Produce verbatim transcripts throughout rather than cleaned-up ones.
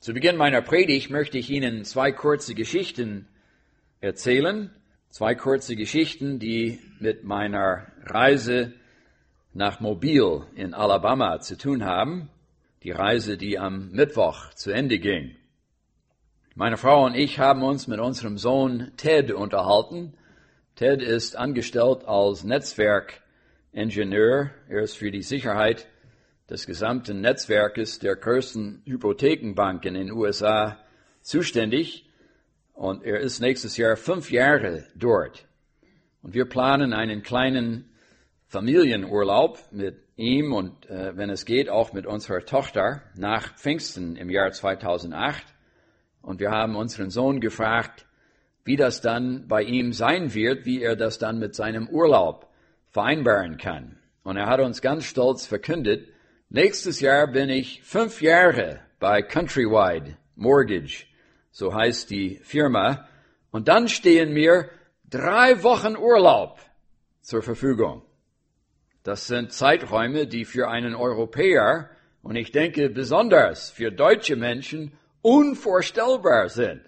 Zu Beginn meiner Predigt möchte ich Ihnen zwei kurze Geschichten erzählen. Zwei kurze Geschichten, die mit meiner Reise nach Mobile in Alabama zu tun haben. Die Reise, die am Mittwoch zu Ende ging. Meine Frau und ich haben uns mit unserem Sohn Ted unterhalten. Ted ist angestellt als Netzwerkingenieur. Er ist für die Sicherheit des gesamten Netzwerkes der größten Hypothekenbanken in den U S A zuständig. Und er ist nächstes Jahr fünf Jahre dort. Und wir planen einen kleinen Familienurlaub mit ihm und, äh, wenn es geht, auch mit unserer Tochter nach Pfingsten im Jahr zweitausendacht. Und wir haben unseren Sohn gefragt, wie das dann bei ihm sein wird, wie er das dann mit seinem Urlaub vereinbaren kann. Und er hat uns ganz stolz verkündet, nächstes Jahr bin ich fünf Jahre bei Countrywide Mortgage, so heißt die Firma, und dann stehen mir drei Wochen Urlaub zur Verfügung. Das sind Zeiträume, die für einen Europäer, und ich denke besonders für deutsche Menschen, unvorstellbar sind.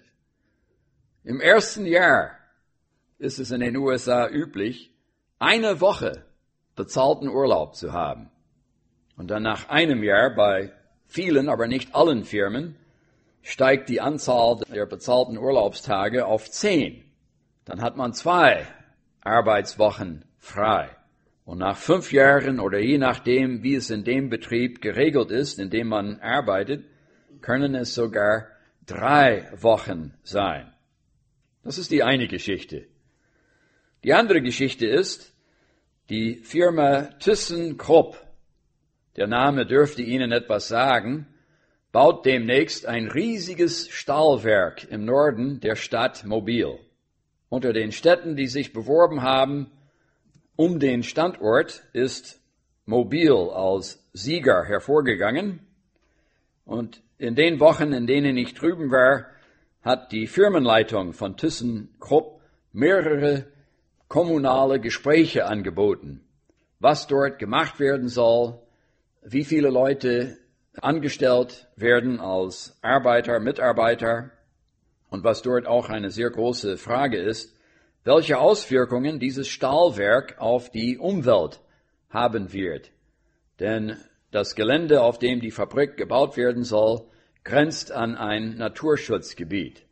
Im ersten Jahr ist es in den U S A üblich, eine Woche bezahlten Urlaub zu haben. Und dann nach einem Jahr bei vielen, aber nicht allen Firmen, steigt die Anzahl der bezahlten Urlaubstage auf zehn. Dann hat man zwei Arbeitswochen frei. Und nach fünf Jahren oder je nachdem, wie es in dem Betrieb geregelt ist, in dem man arbeitet, können es sogar drei Wochen sein. Das ist die eine Geschichte. Die andere Geschichte ist, die Firma ThyssenKrupp, der Name dürfte Ihnen etwas sagen, baut demnächst ein riesiges Stahlwerk im Norden der Stadt Mobile. Unter den Städten, die sich beworben haben, um den Standort ist Mobile als Sieger hervorgegangen. Und in den Wochen, in denen ich drüben war, hat die Firmenleitung von ThyssenKrupp mehrere kommunale Gespräche angeboten, was dort gemacht werden soll, wie viele Leute angestellt werden als Arbeiter, Mitarbeiter und was dort auch eine sehr große Frage ist, welche Auswirkungen dieses Stahlwerk auf die Umwelt haben wird. Denn das Gelände, auf dem die Fabrik gebaut werden soll, grenzt an ein Naturschutzgebiet.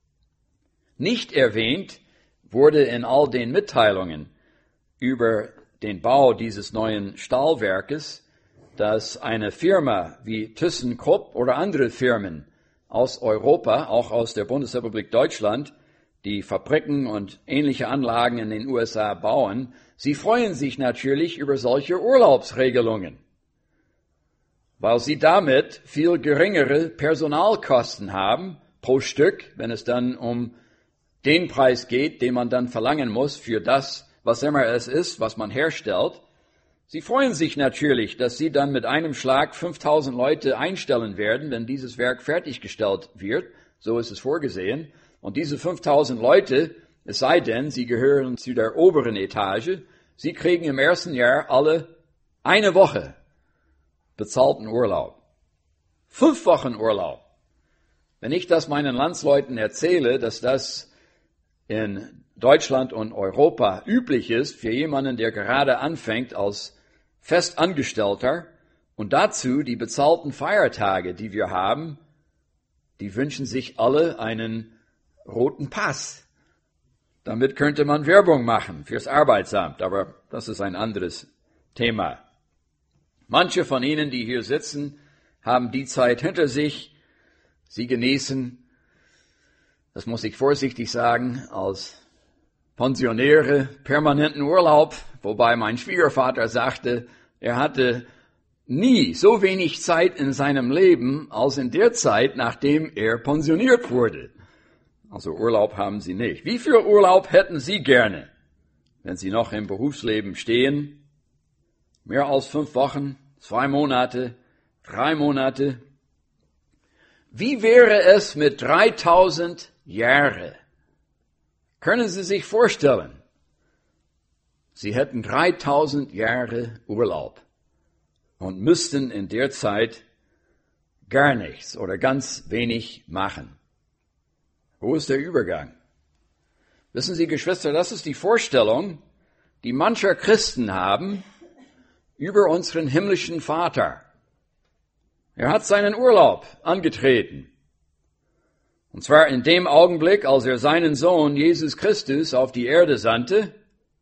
Nicht erwähnt wurde in all den Mitteilungen über den Bau dieses neuen Stahlwerkes, dass eine Firma wie ThyssenKrupp oder andere Firmen aus Europa, auch aus der Bundesrepublik Deutschland, die Fabriken und ähnliche Anlagen in den U S A bauen, sie freuen sich natürlich über solche Urlaubsregelungen, weil sie damit viel geringere Personalkosten haben pro Stück, wenn es dann um den Preis geht, den man dann verlangen muss für das, was immer es ist, was man herstellt. Sie freuen sich natürlich, dass sie dann mit einem Schlag fünftausend Leute einstellen werden, wenn dieses Werk fertiggestellt wird. So ist es vorgesehen. Und diese fünftausend Leute, es sei denn, sie gehören zu der oberen Etage, sie kriegen im ersten Jahr alle eine Woche bezahlten Urlaub. Fünf Wochen Urlaub. Wenn ich das meinen Landsleuten erzähle, dass das in Deutschland und Europa üblich ist für jemanden, der gerade anfängt als Festangestellter und dazu die bezahlten Feiertage, die wir haben, die wünschen sich alle einen roten Pass. Damit könnte man Werbung machen fürs Arbeitsamt, aber das ist ein anderes Thema. Manche von Ihnen, die hier sitzen, haben die Zeit hinter sich. Sie genießen, das muss ich vorsichtig sagen, als Pensionäre permanenten Urlaub, wobei mein Schwiegervater sagte, er hatte nie so wenig Zeit in seinem Leben als in der Zeit, nachdem er pensioniert wurde. Also Urlaub haben Sie nicht. Wie viel Urlaub hätten Sie gerne, wenn Sie noch im Berufsleben stehen? Mehr als fünf Wochen, zwei Monate, drei Monate. Wie wäre es mit dreitausend Jahren? Können Sie sich vorstellen? Sie hätten dreitausend Jahre Urlaub und müssten in der Zeit gar nichts oder ganz wenig machen. Wo ist der Übergang? Wissen Sie, Geschwister, das ist die Vorstellung, die mancher Christen haben über unseren himmlischen Vater. Er hat seinen Urlaub angetreten. Und zwar in dem Augenblick, als er seinen Sohn Jesus Christus auf die Erde sandte.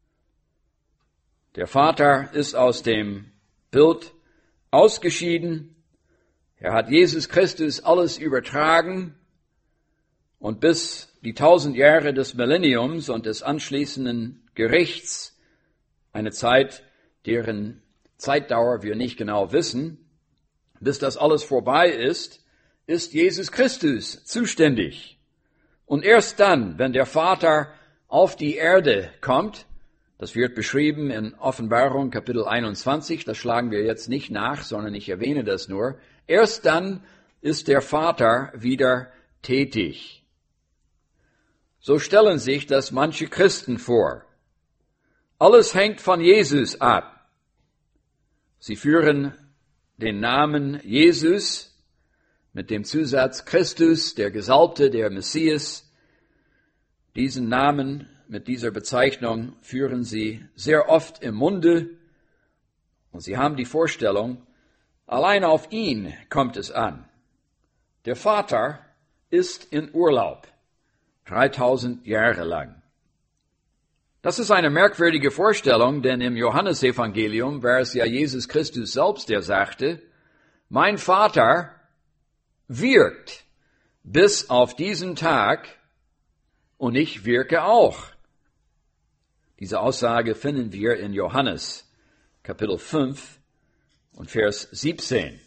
Der Vater ist aus dem Bild ausgeschieden. Er hat Jesus Christus alles übertragen. Und bis die tausend Jahre des Millenniums und des anschließenden Gerichts, eine Zeit, deren Zeitdauer wir nicht genau wissen, bis das alles vorbei ist, ist Jesus Christus zuständig. Und erst dann, wenn der Vater auf die Erde kommt, das wird beschrieben in Offenbarung Kapitel einundzwanzig, das schlagen wir jetzt nicht nach, sondern ich erwähne das nur, erst dann ist der Vater wieder tätig. So stellen sich das manche Christen vor. Alles hängt von Jesus ab. Sie führen den Namen Jesus mit dem Zusatz Christus, der Gesalbte, der Messias. Diesen Namen mit dieser Bezeichnung führen sie sehr oft im Munde und sie haben die Vorstellung, allein auf ihn kommt es an. Der Vater ist in Urlaub, dreitausend Jahre lang. Das ist eine merkwürdige Vorstellung, denn im Johannesevangelium war es ja Jesus Christus selbst, der sagte, mein Vater wirkt bis auf diesen Tag und ich wirke auch. Diese Aussage finden wir in Johannes Kapitel fünf und Vers siebzehn.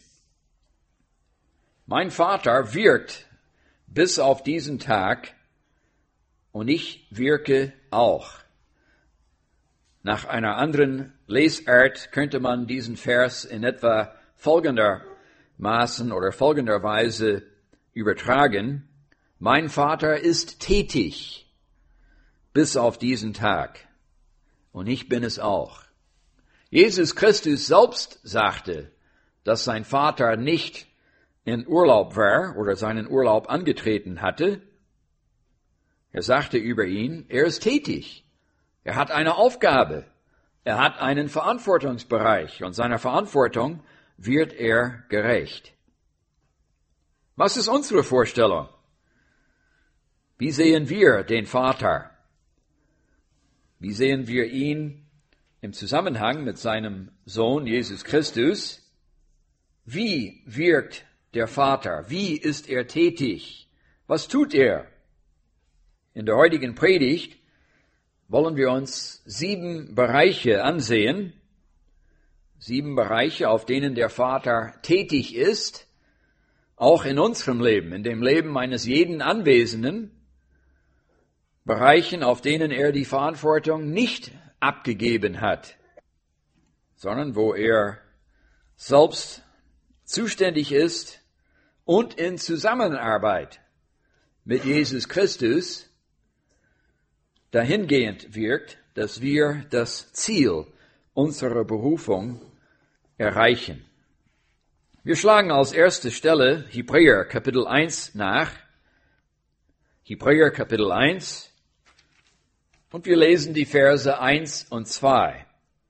Mein Vater wirkt bis auf diesen Tag und ich wirke auch. Nach einer anderen Lesart könnte man diesen Vers in etwa folgendermaßen oder folgenderweise übertragen. Mein Vater ist tätig bis auf diesen Tag und ich bin es auch. Jesus Christus selbst sagte, dass sein Vater nicht in Urlaub war oder seinen Urlaub angetreten hatte. Er sagte über ihn, er ist tätig. Er hat eine Aufgabe. Er hat einen Verantwortungsbereich und seiner Verantwortung wird er gerecht. Was ist unsere Vorstellung? Wie sehen wir den Vater? Wie sehen wir ihn im Zusammenhang mit seinem Sohn Jesus Christus? Wie wirkt der Vater? Wie ist er tätig? Was tut er? In der heutigen Predigt wollen wir uns sieben Bereiche ansehen, sieben Bereiche, auf denen der Vater tätig ist, auch in unserem Leben, in dem Leben eines jeden Anwesenden, Bereichen, auf denen er die Verantwortung nicht abgegeben hat, sondern wo er selbst zuständig ist und in Zusammenarbeit mit Jesus Christus dahingehend wirkt, dass wir das Ziel unserer Berufung erreichen. Wir schlagen als erste Stelle Hebräer Kapitel eins nach. Hebräer Kapitel eins. Und wir lesen die Verse eins und zwei.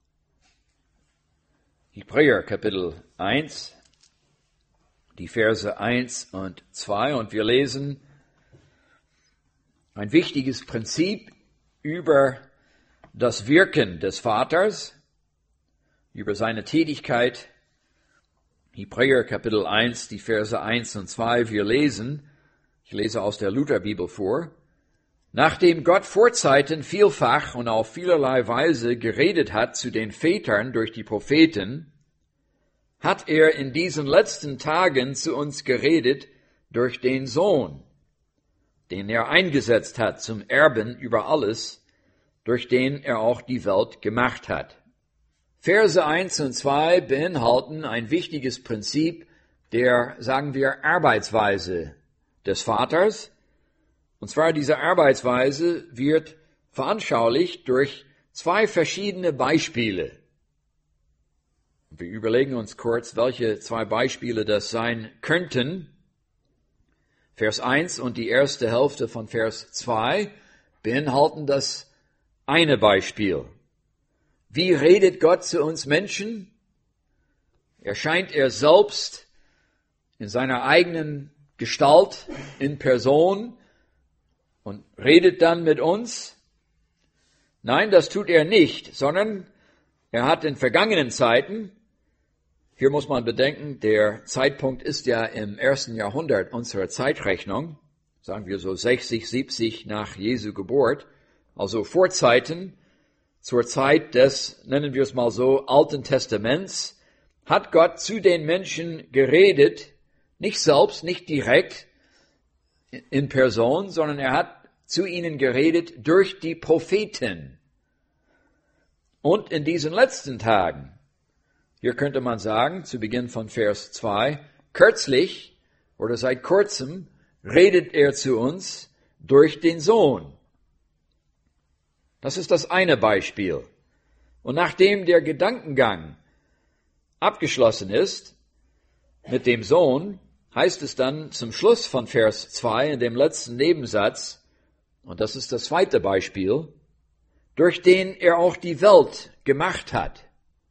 Hebräer Kapitel eins, die Verse eins und zwei. Und wir lesen ein wichtiges Prinzip über das Wirken des Vaters, über seine Tätigkeit. Hebräer Kapitel eins, die Verse eins und zwei. Wir lesen, ich lese aus der Lutherbibel vor, nachdem Gott Vorzeiten vielfach und auf vielerlei Weise geredet hat zu den Vätern durch die Propheten, hat er in diesen letzten Tagen zu uns geredet durch den Sohn, den er eingesetzt hat zum Erben über alles, durch den er auch die Welt gemacht hat. Verse eins und zwei beinhalten ein wichtiges Prinzip der, sagen wir, Arbeitsweise des Vaters. Und zwar diese Arbeitsweise wird veranschaulicht durch zwei verschiedene Beispiele. Wir überlegen uns kurz, welche zwei Beispiele das sein könnten. Vers eins und die erste Hälfte von Vers zwei beinhalten das eine Beispiel. Wie redet Gott zu uns Menschen? Erscheint er selbst in seiner eigenen Gestalt, in Person und redet dann mit uns? Nein, das tut er nicht, sondern er hat in vergangenen Zeiten, hier muss man bedenken, der Zeitpunkt ist ja im ersten Jahrhundert unserer Zeitrechnung, sagen wir so sechzig, siebzig nach Jesu Geburt, also Vorzeiten, zur Zeit des, nennen wir es mal so, Alten Testaments, hat Gott zu den Menschen geredet, nicht selbst, nicht direkt in Person, sondern er hat zu ihnen geredet durch die Propheten. Und in diesen letzten Tagen, hier könnte man sagen, zu Beginn von Vers zwei, kürzlich oder seit kurzem redet er zu uns durch den Sohn. Das ist das eine Beispiel. Und nachdem der Gedankengang abgeschlossen ist mit dem Sohn, heißt es dann zum Schluss von Vers zwei in dem letzten Nebensatz, und das ist das zweite Beispiel, durch den er auch die Welt gemacht hat.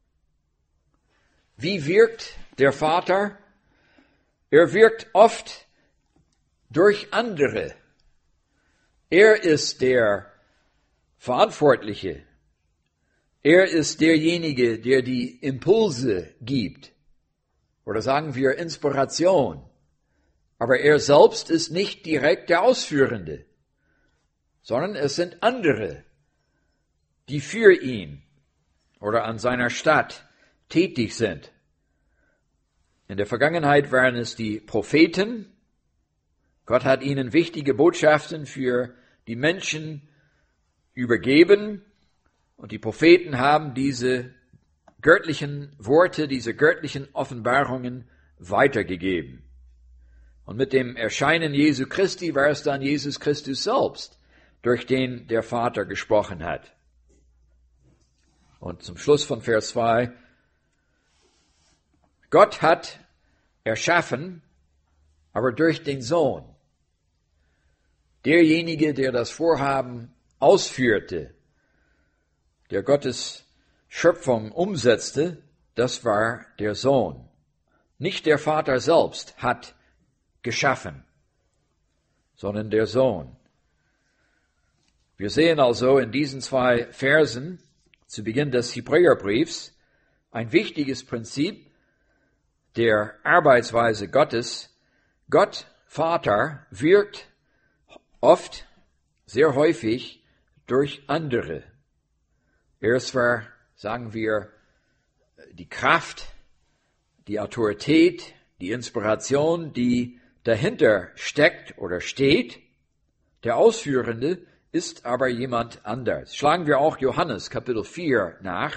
Wie wirkt der Vater? Er wirkt oft durch andere. Er ist der Verantwortliche. Er ist derjenige, der die Impulse gibt. Oder sagen wir Inspiration. Aber er selbst ist nicht direkt der Ausführende, sondern es sind andere, die für ihn oder an seiner Stadt tätig sind. In der Vergangenheit waren es die Propheten. Gott hat ihnen wichtige Botschaften für die Menschen übergeben und die Propheten haben diese göttlichen Worte, diese göttlichen Offenbarungen weitergegeben. Und mit dem Erscheinen Jesu Christi war es dann Jesus Christus selbst, durch den der Vater gesprochen hat. Und zum Schluss von Vers zwei, Gott hat erschaffen, aber durch den Sohn. Derjenige, der das Vorhaben ausführte, der Gottes Schöpfung umsetzte, das war der Sohn. Nicht der Vater selbst hat geschaffen, sondern der Sohn. Wir sehen also in diesen zwei Versen zu Beginn des Hebräerbriefs ein wichtiges Prinzip der Arbeitsweise Gottes. Gott, Vater, wirkt oft, sehr häufig durch andere. Er ist zwar, sagen wir, die Kraft, die Autorität, die Inspiration, die dahinter steckt oder steht. Der Ausführende ist aber jemand anders. Schlagen wir auch Johannes Kapitel vier nach.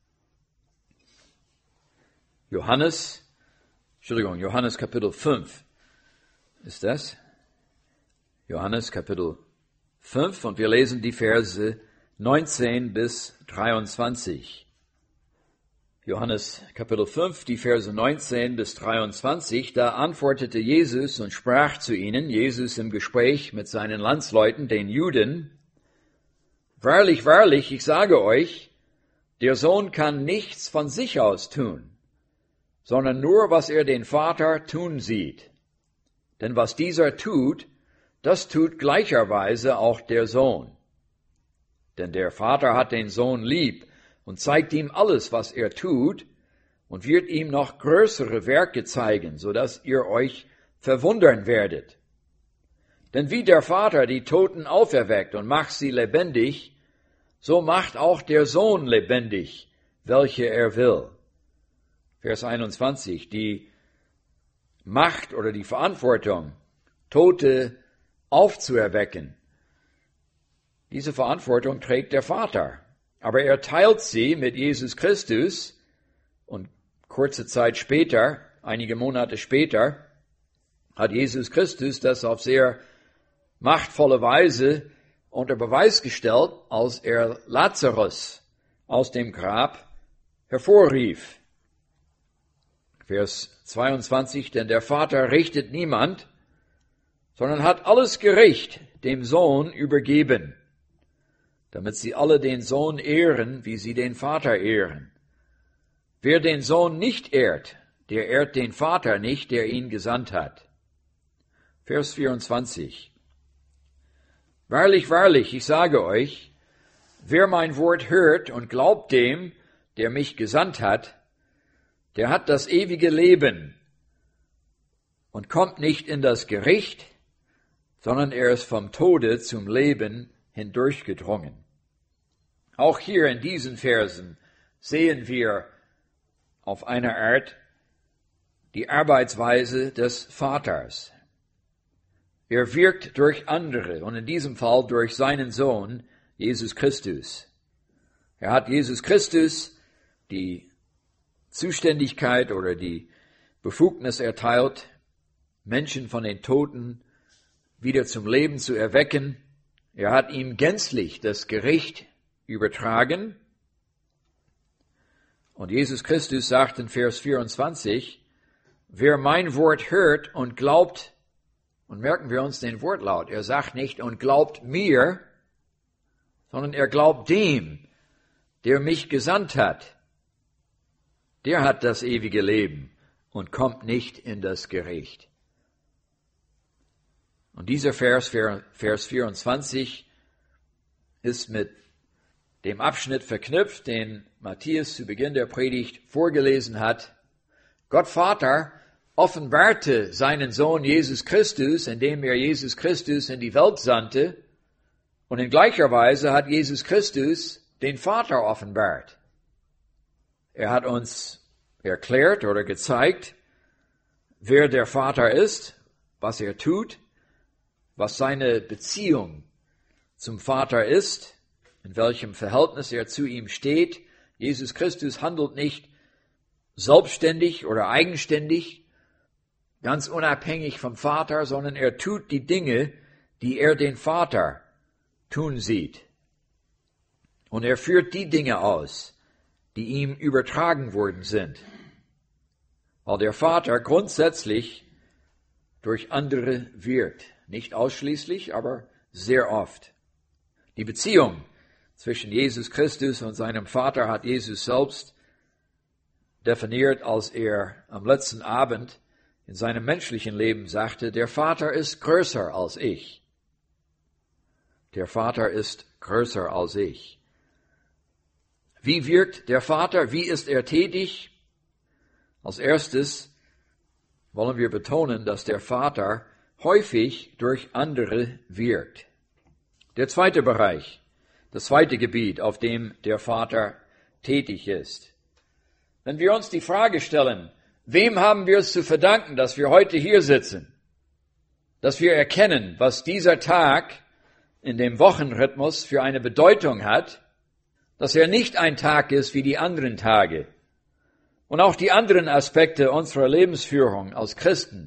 Johannes, Entschuldigung, Johannes Kapitel fünf ist das. Johannes Kapitel fünf und wir lesen die Verse neunzehn bis dreiundzwanzig. Johannes Kapitel fünf, die Verse neunzehn bis dreiundzwanzig, da antwortete Jesus und sprach zu ihnen, Jesus im Gespräch mit seinen Landsleuten, den Juden, wahrlich, wahrlich, ich sage euch, der Sohn kann nichts von sich aus tun, sondern nur, was er den Vater tun sieht. Denn was dieser tut, das tut gleicherweise auch der Sohn. Denn der Vater hat den Sohn lieb und zeigt ihm alles, was er tut, und wird ihm noch größere Werke zeigen, so dass ihr euch verwundern werdet. Denn wie der Vater die Toten auferweckt und macht sie lebendig, so macht auch der Sohn lebendig, welche er will. Vers einundzwanzig, die Macht oder die Verantwortung, Tote aufzuerwecken, diese Verantwortung trägt der Vater. Aber er teilt sie mit Jesus Christus und kurze Zeit später, einige Monate später, hat Jesus Christus das auf sehr machtvolle Weise unter Beweis gestellt, als er Lazarus aus dem Grab hervorrief. Vers zweiundzwanzig, denn der Vater richtet niemand, sondern hat alles Gericht dem Sohn übergeben, damit sie alle den Sohn ehren, wie sie den Vater ehren. Wer den Sohn nicht ehrt, der ehrt den Vater nicht, der ihn gesandt hat. Vers vierundzwanzig. Wahrlich, wahrlich, ich sage euch, wer mein Wort hört und glaubt dem, der mich gesandt hat, der hat das ewige Leben und kommt nicht in das Gericht, sondern er ist vom Tode zum Leben hindurchgedrungen. Auch hier in diesen Versen sehen wir auf eine Art die Arbeitsweise des Vaters. Er wirkt durch andere und in diesem Fall durch seinen Sohn, Jesus Christus. Er hat Jesus Christus die Zuständigkeit oder die Befugnis erteilt, Menschen von den Toten wieder zum Leben zu erwecken. Er hat ihm gänzlich das Gericht übertragen. Und Jesus Christus sagt in Vers vierundzwanzig, wer mein Wort hört und glaubt, und merken wir uns den Wortlaut, er sagt nicht und glaubt mir, sondern er glaubt dem, der mich gesandt hat. Der hat das ewige Leben und kommt nicht in das Gericht. Und dieser Vers, Vers vierundzwanzig, ist mit dem Abschnitt verknüpft, den Matthias zu Beginn der Predigt vorgelesen hat. Gott Vater offenbarte seinen Sohn Jesus Christus, indem er Jesus Christus in die Welt sandte. Und in gleicher Weise hat Jesus Christus den Vater offenbart. Er hat uns erklärt oder gezeigt, wer der Vater ist, was er tut, was seine Beziehung zum Vater ist, in welchem Verhältnis er zu ihm steht. Jesus Christus handelt nicht selbstständig oder eigenständig, ganz unabhängig vom Vater, sondern er tut die Dinge, die er den Vater tun sieht. Und er führt die Dinge aus, die ihm übertragen worden sind. Weil der Vater grundsätzlich durch andere wirkt. Nicht ausschließlich, aber sehr oft. Die Beziehung zwischen Jesus Christus und seinem Vater hat Jesus selbst definiert, als er am letzten Abend in seinem menschlichen Leben sagte, der Vater ist größer als ich. Der Vater ist größer als ich. Wie wirkt der Vater? Wie ist er tätig? Als erstes wollen wir betonen, dass der Vater häufig durch andere wirkt. Der zweite Bereich, das zweite Gebiet, auf dem der Vater tätig ist. Wenn wir uns die Frage stellen, wem haben wir es zu verdanken, dass wir heute hier sitzen? Dass wir erkennen, was dieser Tag in dem Wochenrhythmus für eine Bedeutung hat, dass er nicht ein Tag ist wie die anderen Tage. Und auch die anderen Aspekte unserer Lebensführung als Christen.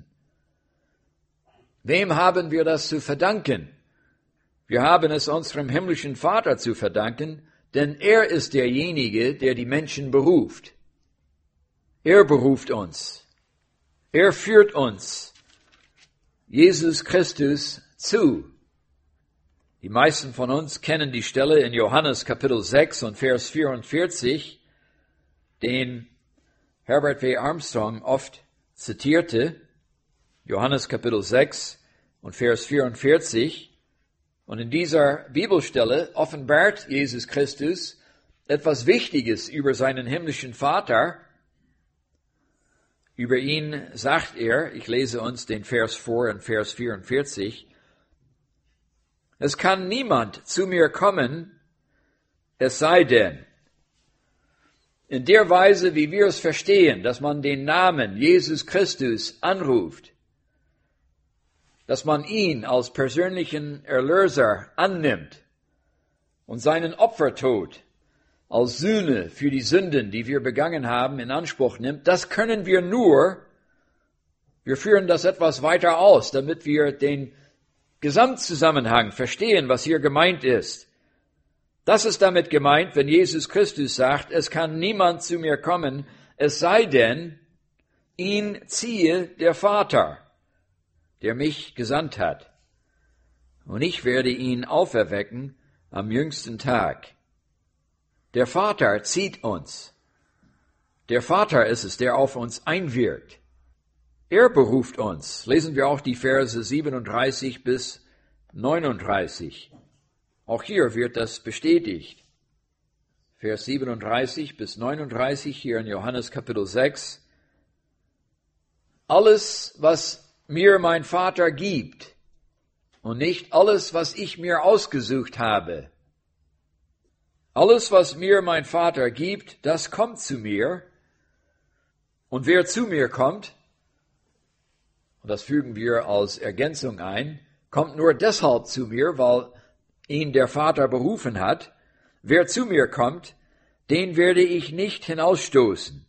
Wem haben wir das zu verdanken? Wir haben es unserem himmlischen Vater zu verdanken, denn er ist derjenige, der die Menschen beruft. Er beruft uns. Er führt uns Jesus Christus zu. Die meisten von uns kennen die Stelle in Johannes Kapitel sechs und Vers vierundvierzig, den Herbert W. Armstrong oft zitierte. Johannes Kapitel sechs und Vers vierundvierzig. Und in dieser Bibelstelle offenbart Jesus Christus etwas Wichtiges über seinen himmlischen Vater. Über ihn sagt er, ich lese uns den Vers vor in Vers vierundvierzig, es kann niemand zu mir kommen, es sei denn, in der Weise, wie wir es verstehen, dass man den Namen Jesus Christus anruft, dass man ihn als persönlichen Erlöser annimmt und seinen Opfertod als Sühne für die Sünden, die wir begangen haben, in Anspruch nimmt, das können wir nur, wir führen das etwas weiter aus, damit wir den Gesamtzusammenhang verstehen, was hier gemeint ist. Das ist damit gemeint, wenn Jesus Christus sagt, es kann niemand zu mir kommen, es sei denn, ihn ziehe der Vater, der mich gesandt hat. Und ich werde ihn auferwecken am jüngsten Tag. Der Vater zieht uns. Der Vater ist es, der auf uns einwirkt. Er beruft uns. Lesen wir auch die Verse siebenunddreißig bis neununddreißig. Auch hier wird das bestätigt. Vers siebenunddreißig bis neununddreißig hier in Johannes Kapitel sechs. Alles, was mir mein Vater gibt, und nicht alles, was ich mir ausgesucht habe. Alles, was mir mein Vater gibt, das kommt zu mir. Und wer zu mir kommt, und das fügen wir als Ergänzung ein, kommt nur deshalb zu mir, weil ihn der Vater berufen hat. Wer zu mir kommt, den werde ich nicht hinausstoßen.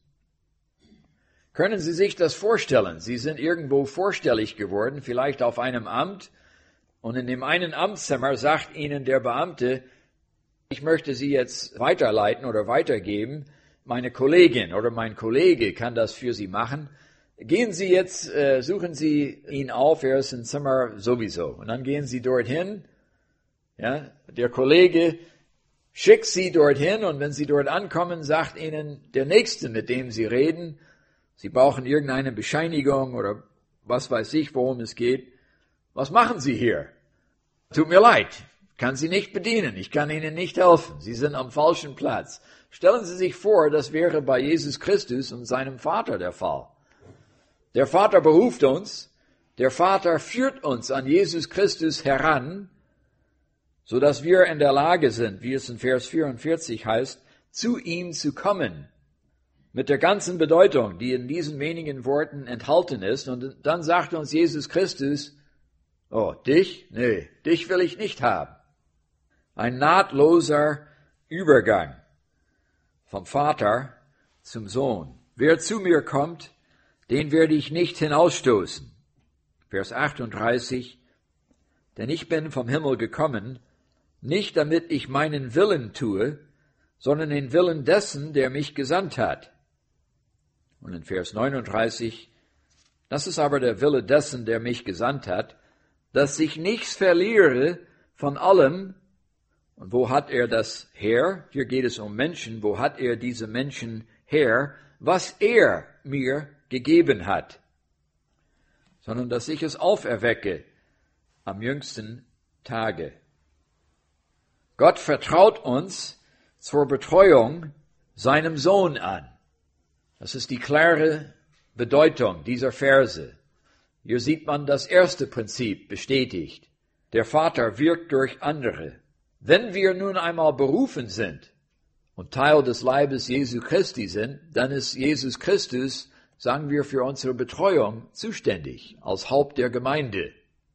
Können Sie sich das vorstellen? Sie sind irgendwo vorstellig geworden, vielleicht auf einem Amt, und in dem einen Amtszimmer sagt Ihnen der Beamte, ich möchte Sie jetzt weiterleiten oder weitergeben, meine Kollegin oder mein Kollege kann das für Sie machen. Gehen Sie jetzt, äh, suchen Sie ihn auf, er ist im Zimmer sowieso. Und dann gehen Sie dorthin, ja, der Kollege schickt Sie dorthin, und wenn Sie dort ankommen, sagt Ihnen der Nächste, mit dem Sie reden, Sie brauchen irgendeine Bescheinigung oder was weiß ich, worum es geht. Was machen Sie hier? Tut mir leid, kann Sie nicht bedienen, ich kann Ihnen nicht helfen, Sie sind am falschen Platz. Stellen Sie sich vor, das wäre bei Jesus Christus und seinem Vater der Fall. Der Vater beruft uns, der Vater führt uns an Jesus Christus heran, so dass wir in der Lage sind, wie es in Vers vierundvierzig heißt, zu ihm zu kommen. Mit der ganzen Bedeutung, die in diesen wenigen Worten enthalten ist. Und dann sagt uns Jesus Christus, oh, dich? Nee, dich will ich nicht haben. Ein nahtloser Übergang vom Vater zum Sohn. Wer zu mir kommt, den werde ich nicht hinausstoßen. Vers achtunddreißig, denn ich bin vom Himmel gekommen, nicht damit ich meinen Willen tue, sondern den Willen dessen, der mich gesandt hat. Und in Vers neununddreißig, das ist aber der Wille dessen, der mich gesandt hat, dass ich nichts verliere von allem. Und wo hat er das her? Hier geht es um Menschen. Wo hat er diese Menschen her? Was er mir gegeben hat. Sondern dass ich es auferwecke am jüngsten Tage. Gott vertraut uns zur Betreuung seinem Sohn an. Das ist die klare Bedeutung dieser Verse. Hier sieht man das erste Prinzip bestätigt. Der Vater wirkt durch andere. Wenn wir nun einmal berufen sind und Teil des Leibes Jesu Christi sind, dann ist Jesus Christus, sagen wir, für unsere Betreuung zuständig als Haupt der Gemeinde.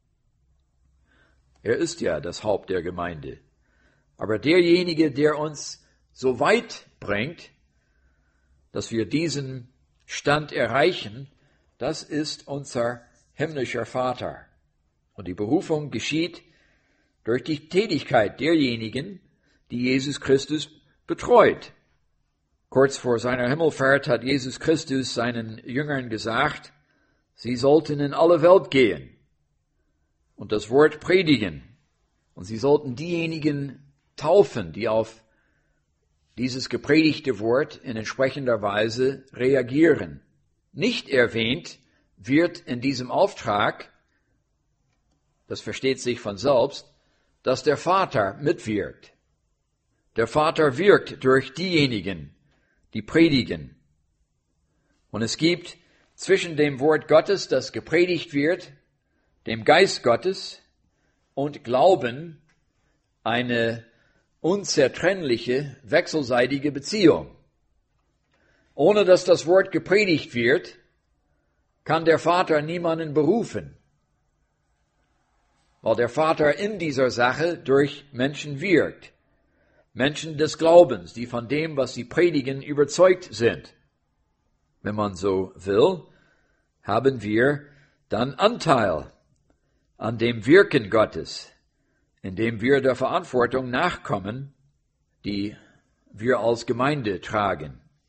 Er ist ja das Haupt der Gemeinde. Aber derjenige, der uns so weit bringt, dass wir diesen Stand erreichen, das ist unser himmlischer Vater. Und die Berufung geschieht durch die Tätigkeit derjenigen, die Jesus Christus betreut. Kurz vor seiner Himmelfahrt hat Jesus Christus seinen Jüngern gesagt, sie sollten in alle Welt gehen und das Wort predigen. Und sie sollten diejenigen taufen, die auf dieses gepredigte Wort in entsprechender Weise reagieren. Nicht erwähnt wird in diesem Auftrag, das versteht sich von selbst, dass der Vater mitwirkt. Der Vater wirkt durch diejenigen, die predigen. Und es gibt zwischen dem Wort Gottes, das gepredigt wird, dem Geist Gottes und Glauben eine unzertrennliche, wechselseitige Beziehung. Ohne dass das Wort gepredigt wird, kann der Vater niemanden berufen, weil der Vater in dieser Sache durch Menschen wirkt. Menschen des Glaubens, die von dem, was sie predigen, überzeugt sind. Wenn man so will, haben wir dann Anteil an dem Wirken Gottes, indem wir der Verantwortung nachkommen, die wir als Gemeinde tragen,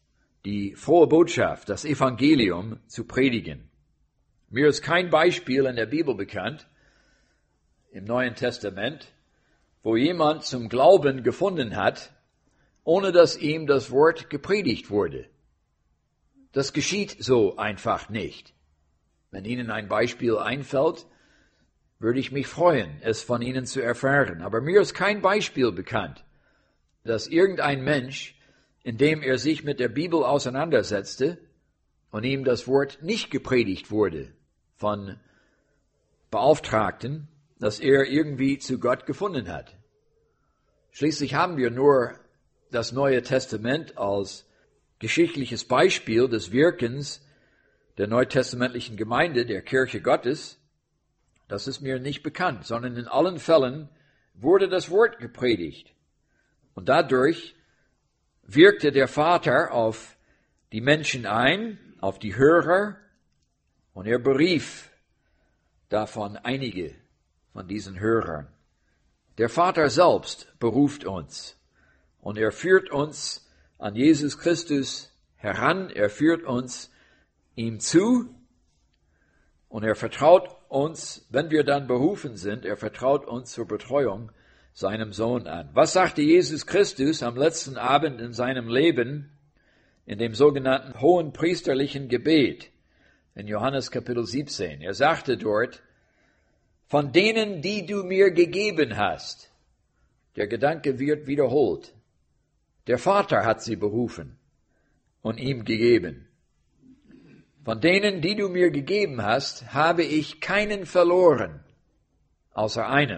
die frohe Botschaft, das Evangelium zu predigen. Mir ist kein Beispiel in der Bibel bekannt, im Neuen Testament, wo jemand zum Glauben gefunden hat, ohne dass ihm das Wort gepredigt wurde. Das geschieht so einfach nicht. Wenn Ihnen ein Beispiel einfällt, würde ich mich freuen, es von Ihnen zu erfahren. Aber mir ist kein Beispiel bekannt, dass irgendein Mensch, indem er sich mit der Bibel auseinandersetzte und ihm das Wort nicht gepredigt wurde von Beauftragten, dass er irgendwie zu Gott gefunden hat. Schließlich haben wir nur das Neue Testament als geschichtliches Beispiel des Wirkens der neutestamentlichen Gemeinde, der Kirche Gottes. Das ist mir nicht bekannt, sondern in allen Fällen wurde das Wort gepredigt. Und dadurch wirkte der Vater auf die Menschen ein, auf die Hörer, und er berief davon einige von diesen Hörern. Der Vater selbst beruft uns und er führt uns an Jesus Christus heran, er führt uns ihm zu und er vertraut uns, wenn wir dann berufen sind, er vertraut uns zur Betreuung seinem Sohn an. Was sagte Jesus Christus am letzten Abend in seinem Leben in dem sogenannten hohen priesterlichen Gebet in Johannes Kapitel siebzehn? Er sagte dort, von denen, die du mir gegeben hast. Der Gedanke wird wiederholt. Der Vater hat sie berufen und ihm gegeben. Von denen, die du mir gegeben hast, habe ich keinen verloren, außer einem,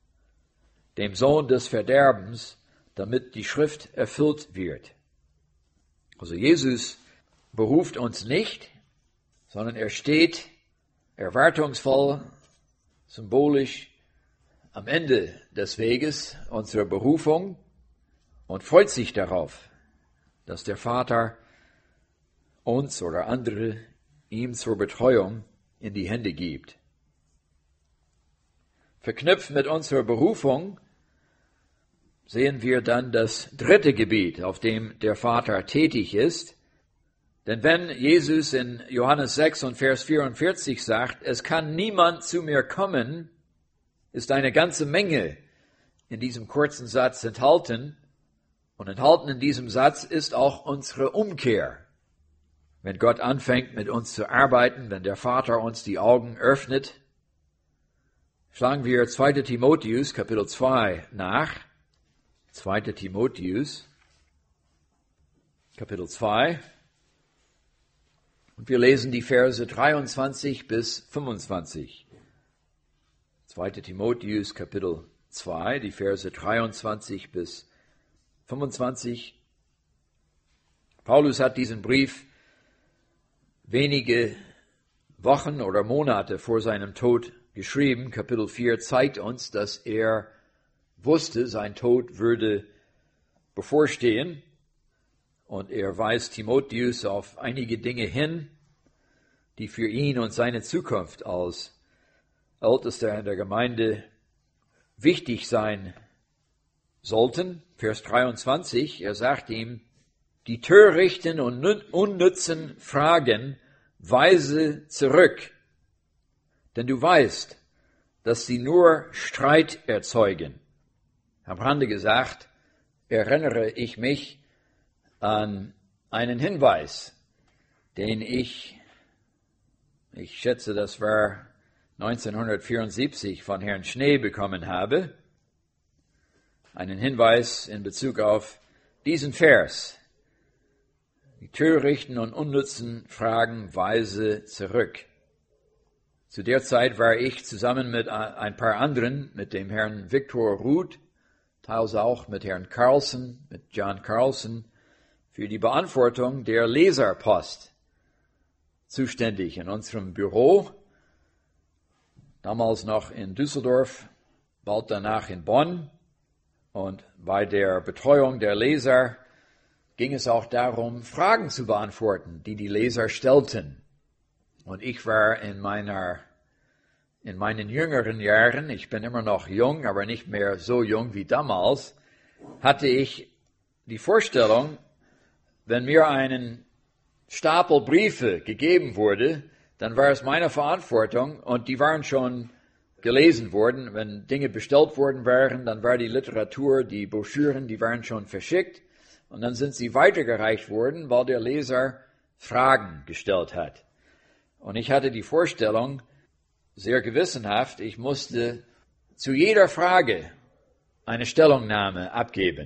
dem Sohn des Verderbens, damit die Schrift erfüllt wird. Also Jesus beruft uns nicht, sondern er steht erwartungsvoll, symbolisch am Ende des Weges unserer Berufung und freut sich darauf, dass der Vater uns oder andere ihm zur Betreuung in die Hände gibt. Verknüpft mit unserer Berufung sehen wir dann das dritte Gebiet, auf dem der Vater tätig ist. Denn wenn Jesus in Johannes sechs und Vers vierundvierzig sagt, es kann niemand zu mir kommen, ist eine ganze Menge in diesem kurzen Satz enthalten. Und enthalten in diesem Satz ist auch unsere Umkehr. Wenn Gott anfängt, mit uns zu arbeiten, wenn der Vater uns die Augen öffnet, schlagen wir zweiter Timotheus, Kapitel zwei nach. zweiter Timotheus, Kapitel zwei. Und wir lesen die Verse dreiundzwanzig bis fünfundzwanzig. zweiter Timotheus, Kapitel zwei, die Verse dreiundzwanzig bis fünfundzwanzig. Paulus hat diesen Brief wenige Wochen oder Monate vor seinem Tod geschrieben. Kapitel vier zeigt uns, dass er wusste, sein Tod würde bevorstehen. Und er weist Timotheus auf einige Dinge hin, die für ihn und seine Zukunft als Ältester in der Gemeinde wichtig sein sollten. Vers dreiundzwanzig, er sagt ihm, die törichten und unnützen Fragen weise zurück, denn du weißt, dass sie nur Streit erzeugen. Am Rande gesagt, erinnere ich mich an einen Hinweis, den ich, ich schätze, das war neunzehnhundertvierundsiebzig von Herrn Schnee bekommen habe. Einen Hinweis in Bezug auf diesen Vers. Die törichten und unnützen Fragen weise zurück. Zu der Zeit war ich zusammen mit ein paar anderen, mit dem Herrn Viktor Ruth, teils auch mit Herrn Carlson, mit John Carlson, für die Beantwortung der Leserpost zuständig in unserem Büro, damals noch in Düsseldorf, bald danach in Bonn. Und bei der Betreuung der Leser ging es auch darum, Fragen zu beantworten, die die Leser stellten. Und ich war in meiner, in meinen jüngeren Jahren, ich bin immer noch jung, aber nicht mehr so jung wie damals, hatte ich die Vorstellung, wenn mir einen Stapel Briefe gegeben wurde, dann war es meine Verantwortung und die waren schon gelesen worden. Wenn Dinge bestellt worden wären, dann war die Literatur, die Broschüren, die waren schon verschickt und dann sind sie weitergereicht worden, weil der Leser Fragen gestellt hat. Und ich hatte die Vorstellung, sehr gewissenhaft, ich musste zu jeder Frage eine Stellungnahme abgeben.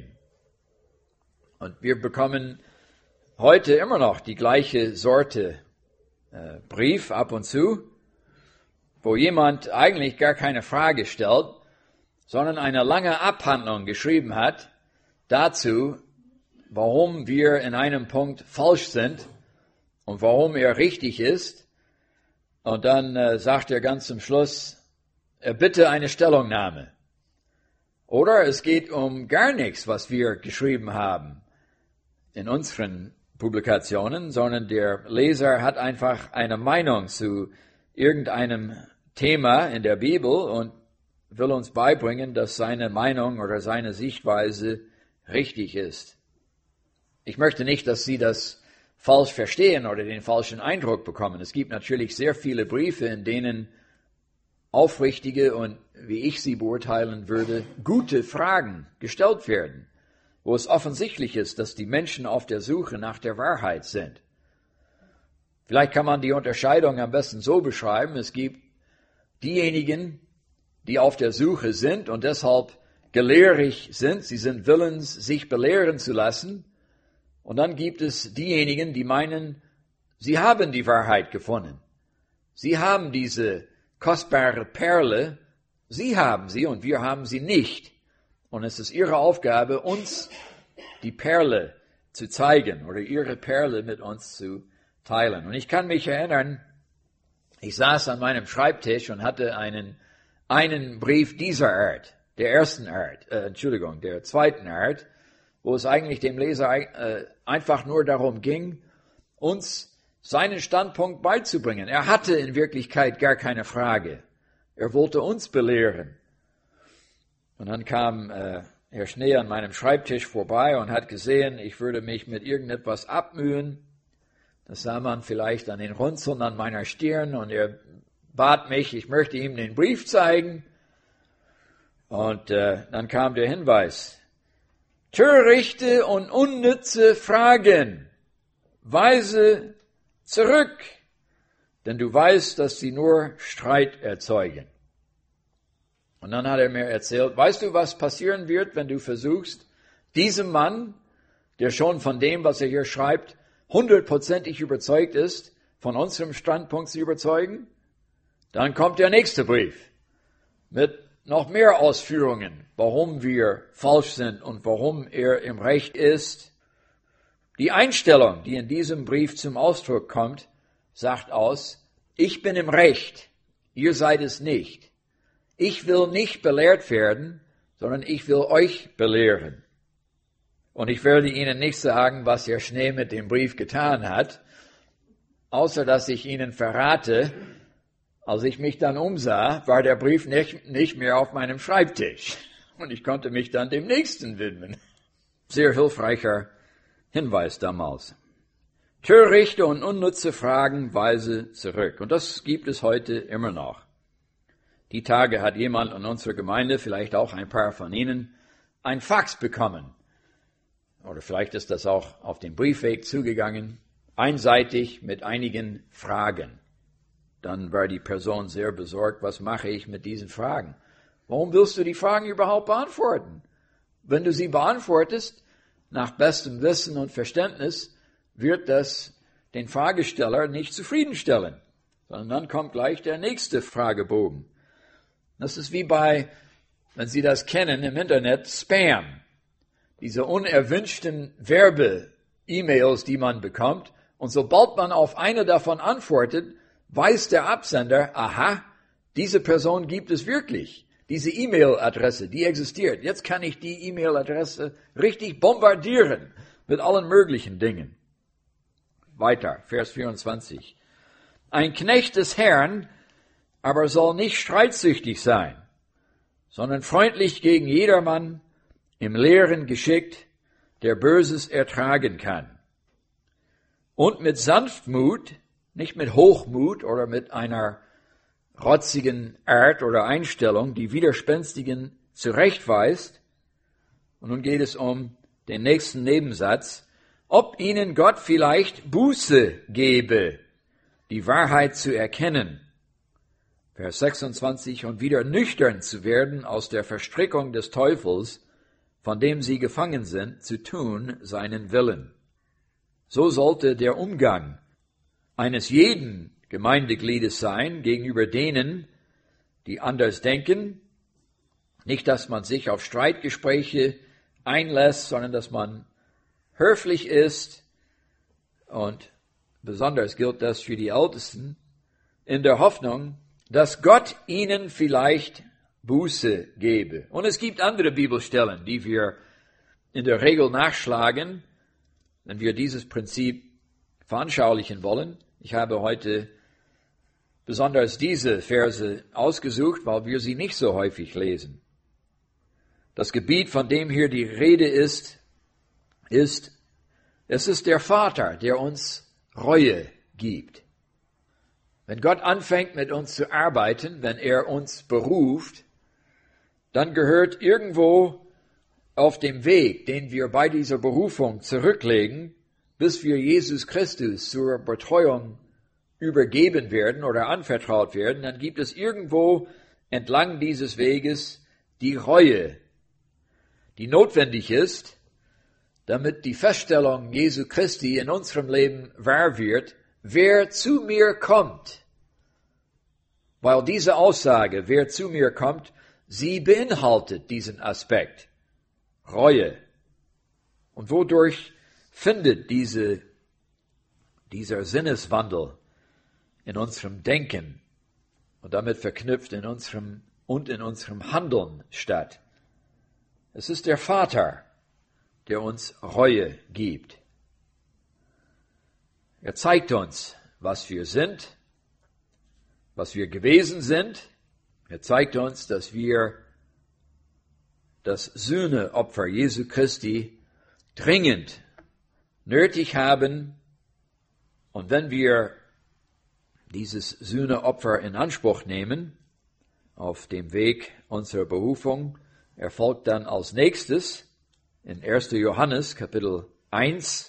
Und wir bekommen heute immer noch die gleiche Sorte äh, Brief ab und zu, wo jemand eigentlich gar keine Frage stellt, sondern eine lange Abhandlung geschrieben hat dazu, warum wir in einem Punkt falsch sind und warum er richtig ist. Und dann äh, sagt er ganz zum Schluss, äh, bitte eine Stellungnahme. Oder es geht um gar nichts, was wir geschrieben haben in unseren Publikationen, sondern der Leser hat einfach eine Meinung zu irgendeinem Thema in der Bibel und will uns beibringen, dass seine Meinung oder seine Sichtweise richtig ist. Ich möchte nicht, dass Sie das falsch verstehen oder den falschen Eindruck bekommen. Es gibt natürlich sehr viele Briefe, in denen aufrichtige und, wie ich sie beurteilen würde, gute Fragen gestellt werden, wo es offensichtlich ist, dass die Menschen auf der Suche nach der Wahrheit sind. Vielleicht kann man die Unterscheidung am besten so beschreiben, es gibt diejenigen, die auf der Suche sind und deshalb gelehrig sind, sie sind willens, sich belehren zu lassen, und dann gibt es diejenigen, die meinen, sie haben die Wahrheit gefunden. Sie haben diese kostbare Perle, sie haben sie und wir haben sie nicht. Und es ist ihre Aufgabe, uns die Perle zu zeigen oder ihre Perle mit uns zu teilen. Und ich kann mich erinnern, ich saß an meinem Schreibtisch und hatte einen, einen Brief dieser Art, der ersten Art, äh, Entschuldigung, der zweiten Art, wo es eigentlich dem Leser äh, einfach nur darum ging, uns seinen Standpunkt beizubringen. Er hatte in Wirklichkeit gar keine Frage. Er wollte uns belehren. Und dann kam äh, Herr Schnee an meinem Schreibtisch vorbei und hat gesehen, ich würde mich mit irgendetwas abmühen. Das sah man vielleicht an den Runzeln an meiner Stirn und er bat mich, ich möchte ihm den Brief zeigen. Und äh, dann kam der Hinweis, törichte und unnütze Fragen, weise zurück, denn du weißt, dass sie nur Streit erzeugen. Und dann hat er mir erzählt, weißt du, was passieren wird, wenn du versuchst, diesem Mann, der schon von dem, was er hier schreibt, hundertprozentig überzeugt ist, von unserem Standpunkt zu überzeugen? Dann kommt der nächste Brief mit noch mehr Ausführungen, warum wir falsch sind und warum er im Recht ist. Die Einstellung, die in diesem Brief zum Ausdruck kommt, sagt aus, ich bin im Recht, ihr seid es nicht. Ich will nicht belehrt werden, sondern ich will euch belehren. Und ich werde Ihnen nicht sagen, was Herr Schnee mit dem Brief getan hat, außer dass ich Ihnen verrate, als ich mich dann umsah, war der Brief nicht, nicht mehr auf meinem Schreibtisch. Und ich konnte mich dann dem nächsten widmen. Sehr hilfreicher Hinweis damals. Törichte und unnütze Fragen weise zurück. Und das gibt es heute immer noch. Die Tage hat jemand in unserer Gemeinde, vielleicht auch ein paar von Ihnen, ein Fax bekommen. Oder vielleicht ist das auch auf dem Briefweg zugegangen, einseitig mit einigen Fragen. Dann war die Person sehr besorgt, was mache ich mit diesen Fragen? Warum willst du die Fragen überhaupt beantworten? Wenn du sie beantwortest, nach bestem Wissen und Verständnis, wird das den Fragesteller nicht zufriedenstellen, sondern dann kommt gleich der nächste Fragebogen. Das ist wie bei, wenn Sie das kennen im Internet, Spam. Diese unerwünschten Werbe-E-Mails, die man bekommt. Und sobald man auf eine davon antwortet, weiß der Absender, aha, diese Person gibt es wirklich. Diese E-Mail-Adresse, die existiert. Jetzt kann ich die E-Mail-Adresse richtig bombardieren mit allen möglichen Dingen. Weiter, Vers vierundzwanzig. Ein Knecht des Herrn aber soll nicht streitsüchtig sein, sondern freundlich gegen jedermann, im Lehren geschickt, der Böses ertragen kann. und mit Sanftmut, nicht mit Hochmut oder mit einer rotzigen Art oder Einstellung, die Widerspenstigen zurechtweist. Und nun geht es um den nächsten Nebensatz, ob ihnen Gott vielleicht Buße gebe, die Wahrheit zu erkennen. Vers sechsundzwanzig, und wieder nüchtern zu werden aus der Verstrickung des Teufels, von dem sie gefangen sind, zu tun seinen Willen. So sollte der Umgang eines jeden Gemeindegliedes sein gegenüber denen, die anders denken. Nicht, dass man sich auf Streitgespräche einlässt, sondern dass man höflich ist. Und besonders gilt das für die Ältesten, in der Hoffnung, dass Gott ihnen vielleicht Buße gebe. Und es gibt andere Bibelstellen, die wir in der Regel nachschlagen, wenn wir dieses Prinzip veranschaulichen wollen. Ich habe heute besonders diese Verse ausgesucht, weil wir sie nicht so häufig lesen. Das Gebiet, von dem hier die Rede ist, ist, es ist der Vater, der uns Reue gibt. Wenn Gott anfängt mit uns zu arbeiten, wenn er uns beruft, dann gehört irgendwo auf dem Weg, den wir bei dieser Berufung zurücklegen, bis wir Jesus Christus zur Betreuung übergeben werden oder anvertraut werden, dann gibt es irgendwo entlang dieses Weges die Reue, die notwendig ist, damit die Feststellung Jesu Christi in unserem Leben wahr wird, wer zu mir kommt. Weil diese Aussage, wer zu mir kommt, sie beinhaltet diesen Aspekt, Reue. Und wodurch findet diese, dieser Sinneswandel in unserem Denken und damit verknüpft in unserem und in unserem Handeln statt? Es ist der Vater, der uns Reue gibt. Er zeigt uns, was wir sind, was wir gewesen sind. Er zeigt uns, dass wir das Sühneopfer Jesu Christi dringend nötig haben. Und wenn wir dieses Sühneopfer in Anspruch nehmen, auf dem Weg unserer Berufung, erfolgt dann als nächstes in erster Johannes Kapitel eins,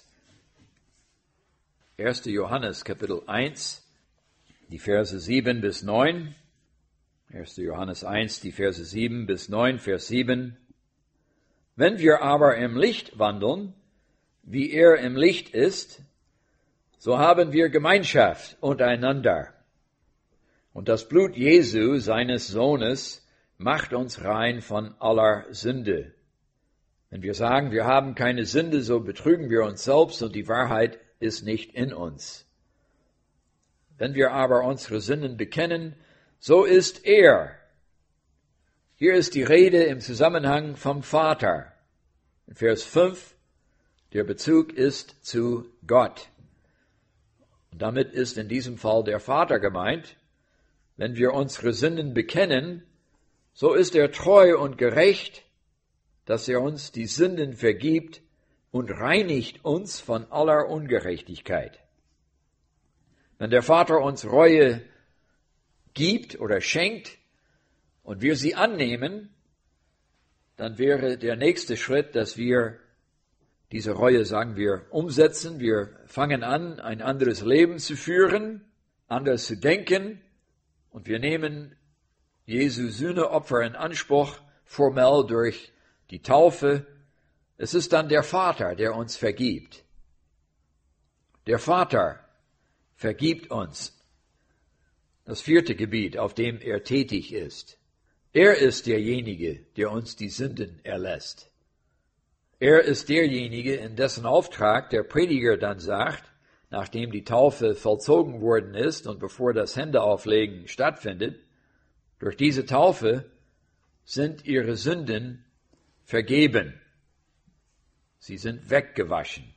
erster Johannes Kapitel eins, die Verse sieben bis neun, erster Johannes eins, die Verse sieben bis neun, Vers sieben. Wenn wir aber im Licht wandeln, wie er im Licht ist, so haben wir Gemeinschaft untereinander. Und das Blut Jesu, seines Sohnes, macht uns rein von aller Sünde. Wenn wir sagen, wir haben keine Sünde, so betrügen wir uns selbst und die Wahrheit ist nicht in uns. Wenn wir aber unsere Sünden bekennen, so ist er. Hier ist die Rede im Zusammenhang vom Vater. In Vers fünf, der Bezug ist zu Gott. Und damit ist in diesem Fall der Vater gemeint. Wenn wir unsere Sünden bekennen, so ist er treu und gerecht, dass er uns die Sünden vergibt und reinigt uns von aller Ungerechtigkeit. Wenn der Vater uns Reue gibt oder schenkt und wir sie annehmen, dann wäre der nächste Schritt, dass wir diese Reue, sagen wir, umsetzen. Wir fangen an, ein anderes Leben zu führen, anders zu denken und wir nehmen Jesu Sühneopfer in Anspruch, formell durch die Taufe. Es ist dann der Vater, der uns vergibt. Der Vater vergibt uns. Das vierte Gebiet, auf dem er tätig ist. Er ist derjenige, der uns die Sünden erlässt. Er ist derjenige, in dessen Auftrag der Prediger dann sagt, nachdem die Taufe vollzogen worden ist und bevor das Händeauflegen stattfindet, durch diese Taufe sind ihre Sünden vergeben. Sie sind weggewaschen.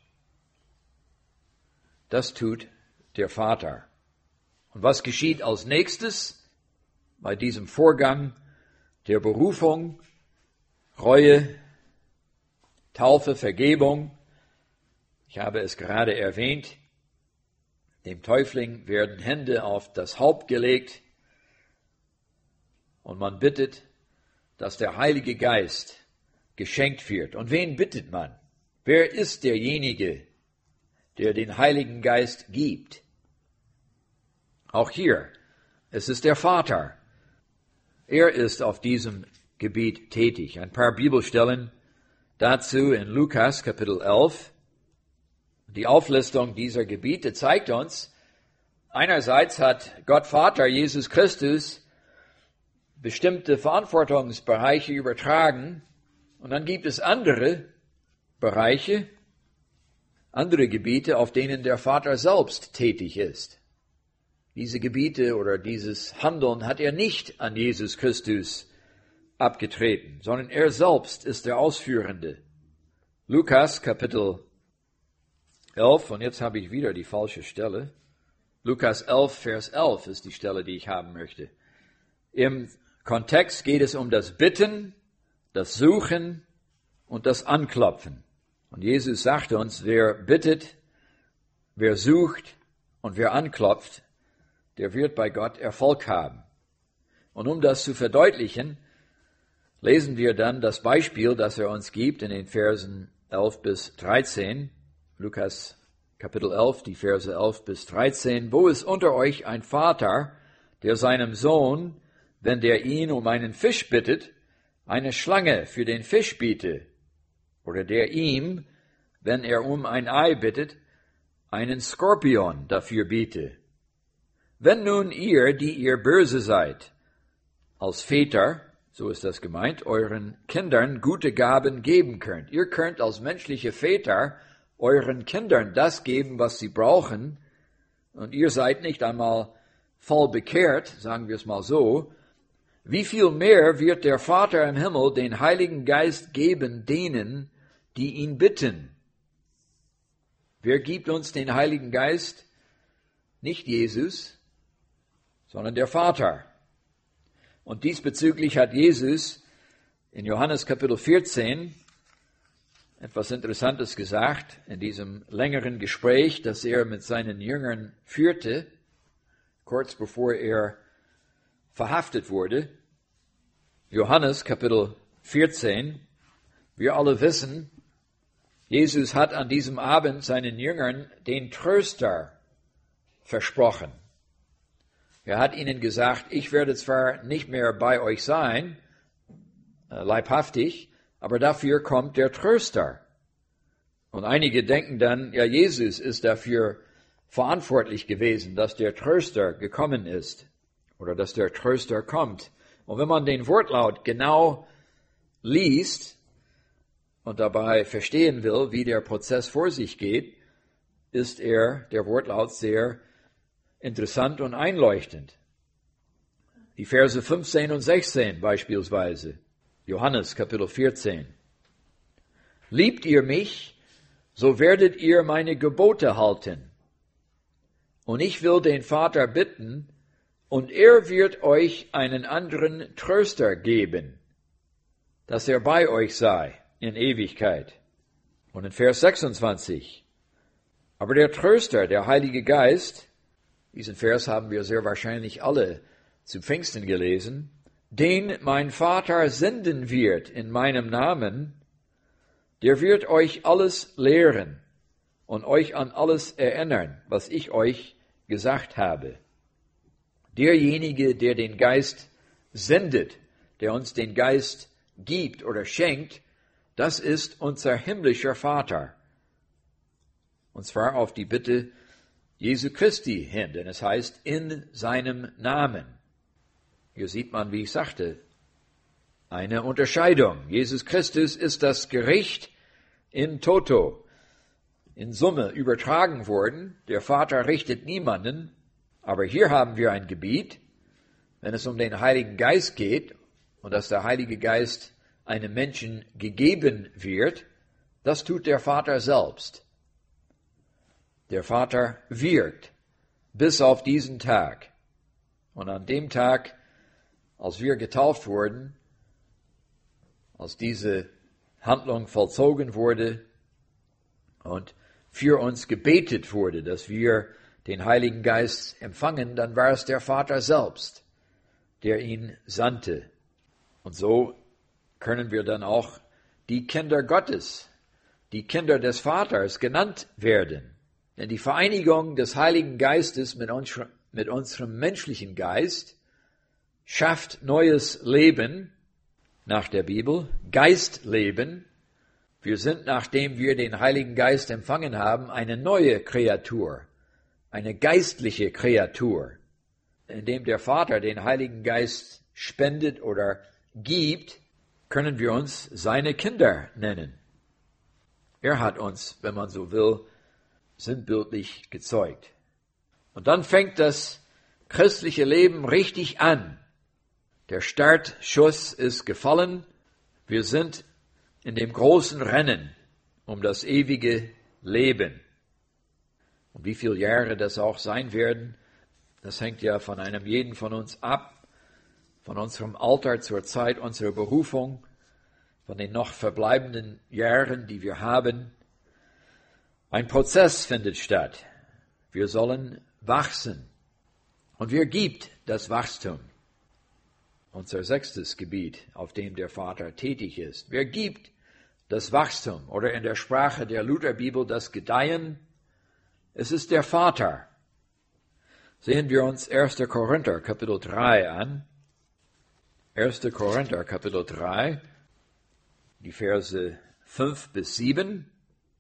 Das tut der Vater. Und was geschieht als nächstes bei diesem Vorgang der Berufung, Reue, Taufe, Vergebung? Ich habe es gerade erwähnt. Dem Täufling werden Hände auf das Haupt gelegt und man bittet, dass der Heilige Geist geschenkt wird. Und wen bittet man? Wer ist derjenige, der den Heiligen Geist gibt? Auch hier, es ist der Vater. Er ist auf diesem Gebiet tätig. Ein paar Bibelstellen dazu in Lukas Kapitel elf. Die Auflistung dieser Gebiete zeigt uns, einerseits hat Gott Vater, Jesus Christus, bestimmte Verantwortungsbereiche übertragen und dann gibt es andere Bereiche, andere Gebiete, auf denen der Vater selbst tätig ist. Diese Gebiete oder dieses Handeln hat er nicht an Jesus Christus abgetreten, sondern er selbst ist der Ausführende. Lukas Kapitel elf, und jetzt habe ich wieder die falsche Stelle. Lukas elf, Vers elf ist die Stelle, die ich haben möchte. Im Kontext geht es um das Bitten, das Suchen und das Anklopfen. Und Jesus sagte uns, wer bittet, wer sucht und wer anklopft, der wird bei Gott Erfolg haben. Und um das zu verdeutlichen, lesen wir dann das Beispiel, das er uns gibt in den Versen elf bis dreizehn. Lukas Kapitel elf, die Verse elf bis dreizehn. Wo ist unter euch ein Vater, der seinem Sohn, wenn der ihn um einen Fisch bittet, eine Schlange für den Fisch biete? Oder der ihm, wenn er um ein Ei bittet, einen Skorpion dafür biete? Wenn nun ihr, die ihr böse seid, als Väter, so ist das gemeint, euren Kindern gute Gaben geben könnt. Ihr könnt als menschliche Väter euren Kindern das geben, was sie brauchen, und ihr seid nicht einmal voll bekehrt, sagen wir es mal so, wie viel mehr wird der Vater im Himmel den Heiligen Geist geben denen, die ihn bitten? Wer gibt uns den Heiligen Geist? Nicht Jesus, sondern der Vater. Und diesbezüglich hat Jesus in Johannes Kapitel vierzehn etwas Interessantes gesagt in diesem längeren Gespräch, das er mit seinen Jüngern führte, kurz bevor er verhaftet wurde. Johannes Kapitel vierzehn. Wir alle wissen, Jesus hat an diesem Abend seinen Jüngern den Tröster versprochen. Er hat ihnen gesagt, ich werde zwar nicht mehr bei euch sein, leibhaftig, aber dafür kommt der Tröster. Und einige denken dann, ja, Jesus ist dafür verantwortlich gewesen, dass der Tröster gekommen ist oder dass der Tröster kommt. Und wenn man den Wortlaut genau liest und dabei verstehen will, wie der Prozess vor sich geht, ist er, der Wortlaut, sehr interessant und einleuchtend. Die Verse fünfzehn und sechzehn beispielsweise. Johannes Kapitel vierzehn. Liebt ihr mich, so werdet ihr meine Gebote halten. Und ich will den Vater bitten, und er wird euch einen anderen Tröster geben, dass er bei euch sei in Ewigkeit. Und in Vers sechsundzwanzig. Aber der Tröster, der Heilige Geist, diesen Vers haben wir sehr wahrscheinlich alle zu Pfingsten gelesen, den mein Vater senden wird in meinem Namen, der wird euch alles lehren und euch an alles erinnern, was ich euch gesagt habe. Derjenige, der den Geist sendet, der uns den Geist gibt oder schenkt, das ist unser himmlischer Vater. Und zwar auf die Bitte Jesu Christi hin, denn es heißt in seinem Namen. Hier sieht man, wie ich sagte, eine Unterscheidung. Jesus Christus ist das Gericht in toto, in Summe übertragen worden. Der Vater richtet niemanden, aber hier haben wir ein Gebiet, wenn es um den Heiligen Geist geht und dass der Heilige Geist einem Menschen gegeben wird, das tut der Vater selbst. Der Vater wirkt bis auf diesen Tag. Und an dem Tag, als wir getauft wurden, als diese Handlung vollzogen wurde und für uns gebetet wurde, dass wir den Heiligen Geist empfangen, dann war es der Vater selbst, der ihn sandte. Und so können wir dann auch die Kinder Gottes, die Kinder des Vaters genannt werden. Denn die Vereinigung des Heiligen Geistes mit, uns, mit unserem menschlichen Geist schafft neues Leben nach der Bibel, Geistleben. Wir sind, nachdem wir den Heiligen Geist empfangen haben, eine neue Kreatur, eine geistliche Kreatur, indem der Vater den Heiligen Geist spendet oder gibt, können wir uns seine Kinder nennen. Er hat uns, wenn man so will, sinnbildlich gezeugt. Und dann fängt das christliche Leben richtig an. Der Startschuss ist gefallen. Wir sind in dem großen Rennen um das ewige Leben. Und wie viele Jahre das auch sein werden, das hängt ja von einem jeden von uns ab, von unserem Alter zur Zeit unserer Berufung, von den noch verbleibenden Jahren, die wir haben. Ein Prozess findet statt. Wir sollen wachsen. Und wer gibt das Wachstum? Unser sechstes Gebiet, auf dem der Vater tätig ist. Wer gibt das Wachstum? Oder in der Sprache der Lutherbibel das Gedeihen? Es ist der Vater. Sehen wir uns erster Korinther, Kapitel drei an. erster Korinther, Kapitel drei, die Verse fünf bis sieben.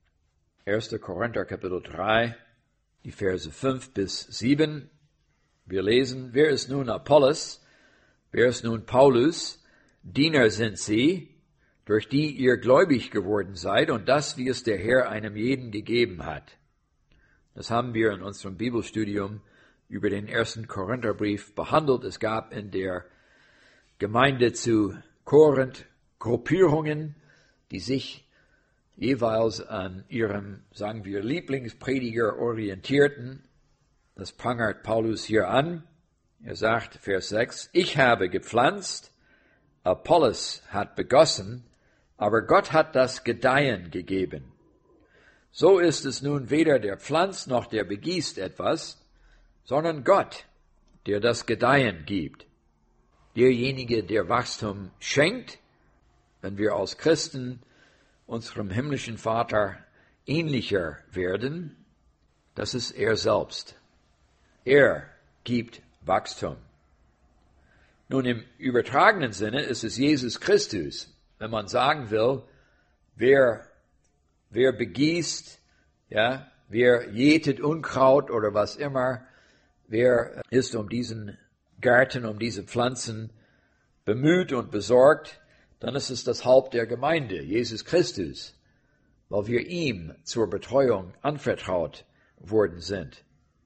erster Korinther, Kapitel drei, die Verse fünf bis sieben. Wir lesen, wer ist nun Apollos? Wer ist nun Paulus? Diener sind sie, durch die ihr gläubig geworden seid, und das, wie es der Herr einem jeden gegeben hat. Das haben wir in unserem Bibelstudium über den ersten Korintherbrief behandelt. Es gab in der Gemeinde zu Korinth Gruppierungen, die sich jeweils an ihrem, sagen wir, Lieblingsprediger orientierten. Das prangert Paulus hier an. Er sagt, Vers sechs, ich habe gepflanzt, Apollos hat begossen, aber Gott hat das Gedeihen gegeben. So ist es nun weder der pflanzt noch der begießt etwas, sondern Gott, der das Gedeihen gibt. Derjenige, der Wachstum schenkt, wenn wir als Christen unserem himmlischen Vater ähnlicher werden, das ist er selbst. Er gibt Wachstum. Nun, im übertragenen Sinne ist es Jesus Christus, wenn man sagen will, wer, wer begießt, ja, wer jätet Unkraut oder was immer, wer ist um diesen Garten, um diese Pflanzen bemüht und besorgt, dann ist es das Haupt der Gemeinde, Jesus Christus, weil wir ihm zur Betreuung anvertraut worden sind.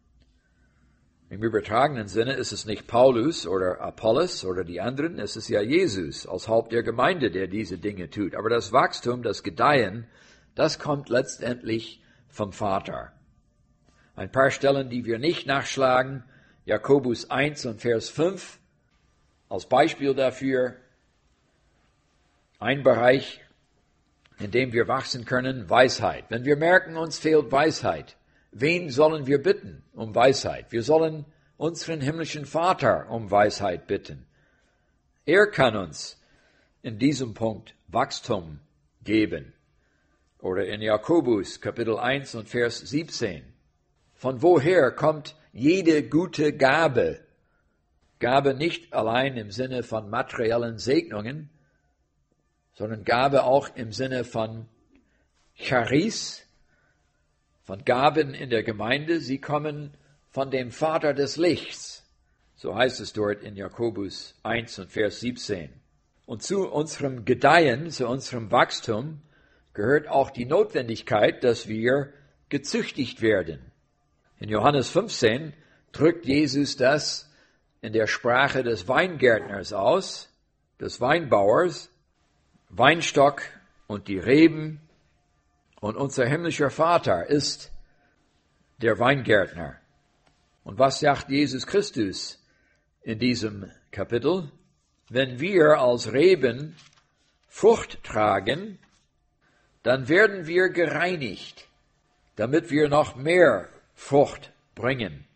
Im übertragenen Sinne ist es nicht Paulus oder Apollos oder die anderen, es ist ja Jesus als Haupt der Gemeinde, der diese Dinge tut. Aber das Wachstum, das Gedeihen, das kommt letztendlich vom Vater. Ein paar Stellen, die wir nicht nachschlagen, Jakobus eins und Vers fünf, als Beispiel dafür, ein Bereich, in dem wir wachsen können, Weisheit. Wenn wir merken, uns fehlt Weisheit, wen sollen wir bitten um Weisheit? Wir sollen unseren himmlischen Vater um Weisheit bitten. Er kann uns in diesem Punkt Wachstum geben. Oder in Jakobus Kapitel eins und Vers siebzehn. Von woher kommt jede gute Gabe? Gabe nicht allein im Sinne von materiellen Segnungen, sondern Gabe auch im Sinne von Charis, von Gaben in der Gemeinde. Sie kommen von dem Vater des Lichts. So heißt es dort in Jakobus eins und Vers siebzehn. Und zu unserem Gedeihen, zu unserem Wachstum gehört auch die Notwendigkeit, dass wir gezüchtigt werden. In Johannes fünfzehn drückt Jesus das in der Sprache des Weingärtners aus, des Weinbauers, Weinstock und die Reben. Und unser himmlischer Vater ist der Weingärtner. Und was sagt Jesus Christus in diesem Kapitel? Wenn wir als Reben Frucht tragen, dann werden wir gereinigt, damit wir noch mehr Frucht bringen.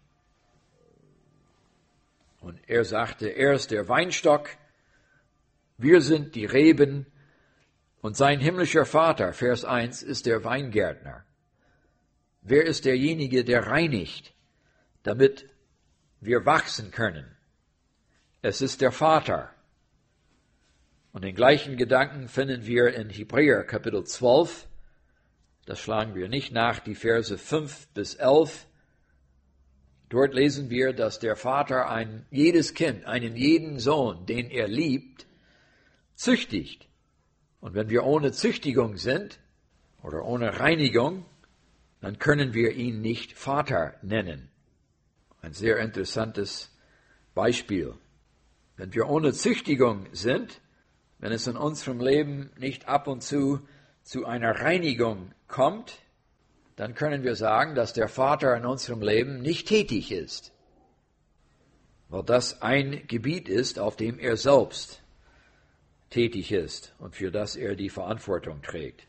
Und er sagte, er ist der Weinstock, wir sind die Reben und sein himmlischer Vater, Vers eins, ist der Weingärtner. Wer ist derjenige, der reinigt, damit wir wachsen können? Es ist der Vater. Und den gleichen Gedanken finden wir in Hebräer Kapitel zwölf. Das schlagen wir nicht nach, die Verse fünf bis elf. Dort lesen wir, dass der Vater ein jedes Kind, einen jeden Sohn, den er liebt, züchtigt. Und wenn wir ohne Züchtigung sind oder ohne Reinigung, dann können wir ihn nicht Vater nennen. Ein sehr interessantes Beispiel. Wenn wir ohne Züchtigung sind, wenn es in unserem Leben nicht ab und zu zu einer Reinigung kommt, dann können wir sagen, dass der Vater in unserem Leben nicht tätig ist, weil das ein Gebiet ist, auf dem er selbst tätig ist und für das er die Verantwortung trägt.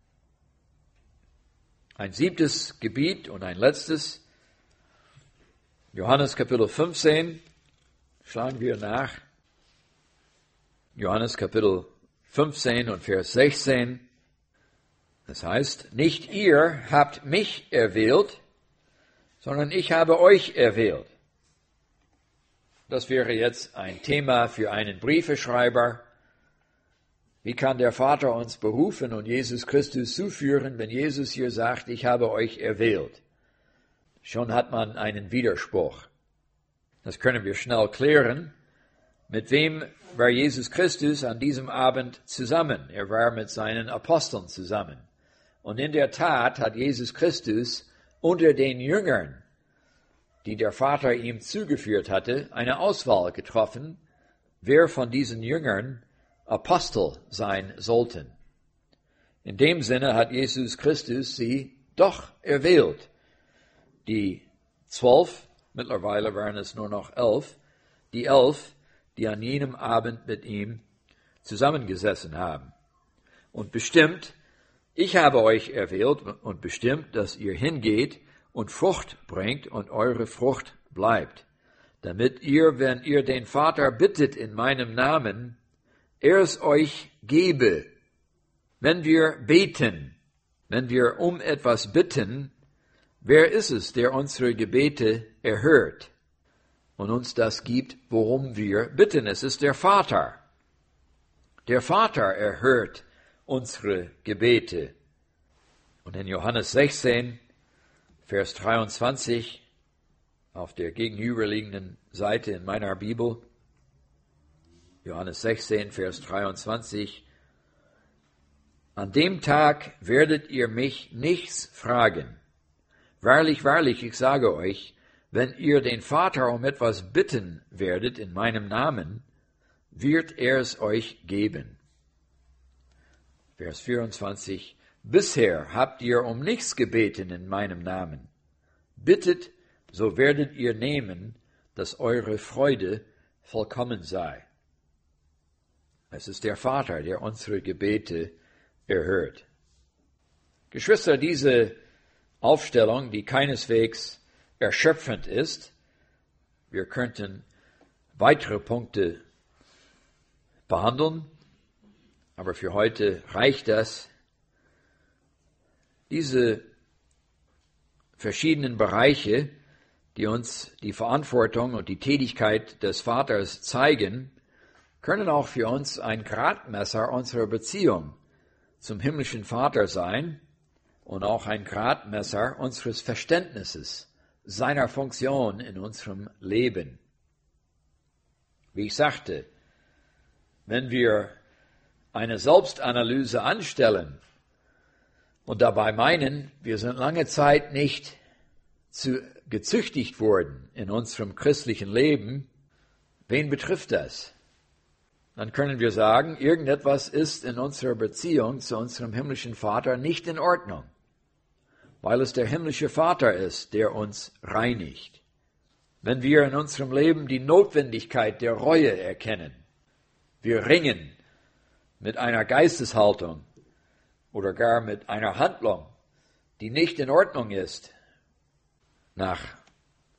Ein siebtes Gebiet und ein letztes, Johannes Kapitel fünfzehn, schlagen wir nach. Johannes Kapitel fünfzehn und Vers sechzehn. Das heißt, nicht ihr habt mich erwählt, sondern ich habe euch erwählt. Das wäre jetzt ein Thema für einen Briefeschreiber. Wie kann der Vater uns berufen und Jesus Christus zuführen, wenn Jesus hier sagt, ich habe euch erwählt? Schon hat man einen Widerspruch. Das können wir schnell klären. Mit wem war Jesus Christus an diesem Abend zusammen? Er war mit seinen Aposteln zusammen. Und in der Tat hat Jesus Christus unter den Jüngern, die der Vater ihm zugeführt hatte, eine Auswahl getroffen, wer von diesen Jüngern Apostel sein sollten. In dem Sinne hat Jesus Christus sie doch erwählt. Die zwölf, mittlerweile waren es nur noch elf, die elf, die an jenem Abend mit ihm zusammengesessen haben. Und bestimmt, ich habe euch erwählt und bestimmt, dass ihr hingeht und Frucht bringt und eure Frucht bleibt, damit ihr, wenn ihr den Vater bittet in meinem Namen, er es euch gebe. Wenn wir beten, wenn wir um etwas bitten, wer ist es, der unsere Gebete erhört und uns das gibt, worum wir bitten? Es ist der Vater. Der Vater erhört unsere Gebete. Und in Johannes sechzehn, Vers dreiundzwanzig, auf der gegenüberliegenden Seite in meiner Bibel, Johannes sechzehn, Vers dreiundzwanzig, an dem Tag werdet ihr mich nichts fragen. Wahrlich, wahrlich, ich sage euch, wenn ihr den Vater um etwas bitten werdet in meinem Namen, wird er es euch geben. Vers vierundzwanzig, bisher habt ihr um nichts gebeten in meinem Namen. Bittet, so werdet ihr nehmen, dass eure Freude vollkommen sei. Es ist der Vater, der unsere Gebete erhört. Geschwister, diese Aufstellung, die keineswegs erschöpfend ist, wir könnten weitere Punkte behandeln, aber für heute reicht das. Diese verschiedenen Bereiche, die uns die Verantwortung und die Tätigkeit des Vaters zeigen, können auch für uns ein Gradmesser unserer Beziehung zum himmlischen Vater sein und auch ein Gradmesser unseres Verständnisses seiner Funktion in unserem Leben. Wie ich sagte, wenn wir eine Selbstanalyse anstellen und dabei meinen, wir sind lange Zeit nicht zu, gezüchtigt worden in unserem christlichen Leben, wen betrifft das? Dann können wir sagen, irgendetwas ist in unserer Beziehung zu unserem himmlischen Vater nicht in Ordnung, weil es der himmlische Vater ist, der uns reinigt. Wenn wir in unserem Leben die Notwendigkeit der Reue erkennen, wir ringen mit einer Geisteshaltung oder gar mit einer Handlung, die nicht in Ordnung ist, nach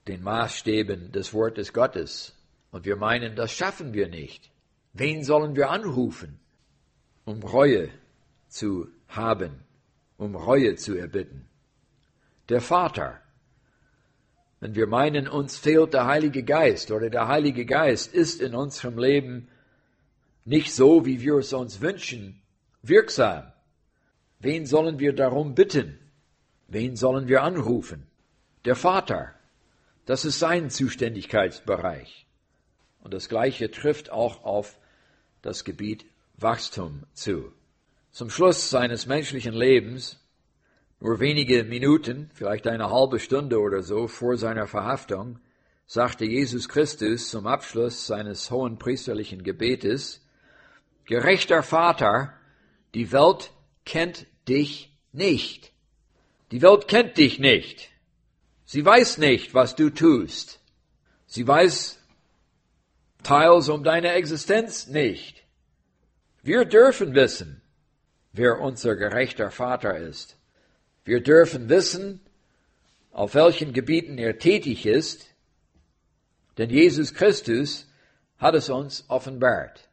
den Maßstäben des Wortes Gottes und wir meinen, das schaffen wir nicht. Wen sollen wir anrufen, um Reue zu haben, um Reue zu erbitten? Der Vater. Wenn wir meinen, uns fehlt der Heilige Geist oder der Heilige Geist ist in unserem Leben nicht so, wie wir es uns wünschen, wirksam. Wen sollen wir darum bitten? Wen sollen wir anrufen? Der Vater. Das ist sein Zuständigkeitsbereich. Und das Gleiche trifft auch auf das Gebiet Wachstum zu. Zum Schluss seines menschlichen Lebens, nur wenige Minuten, vielleicht eine halbe Stunde oder so vor seiner Verhaftung, sagte Jesus Christus zum Abschluss seines hohen priesterlichen Gebetes: Gerechter Vater, die Welt kennt dich nicht. Die Welt kennt dich nicht. Sie weiß nicht, was du tust. Sie weiß teils um deine Existenz nicht. Wir dürfen wissen, wer unser gerechter Vater ist. Wir dürfen wissen, auf welchen Gebieten er tätig ist, denn Jesus Christus hat es uns offenbart.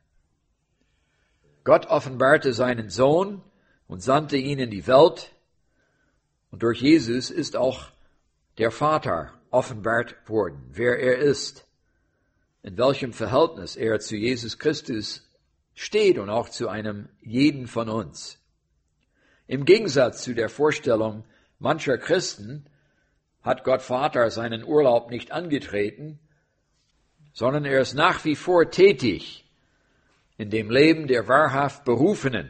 Gott offenbarte seinen Sohn und sandte ihn in die Welt, und durch Jesus ist auch der Vater offenbart worden, wer er ist, in welchem Verhältnis er zu Jesus Christus steht und auch zu einem jeden von uns. Im Gegensatz zu der Vorstellung mancher Christen hat Gott Vater seinen Urlaub nicht angetreten, sondern er ist nach wie vor tätig in dem Leben der wahrhaft Berufenen,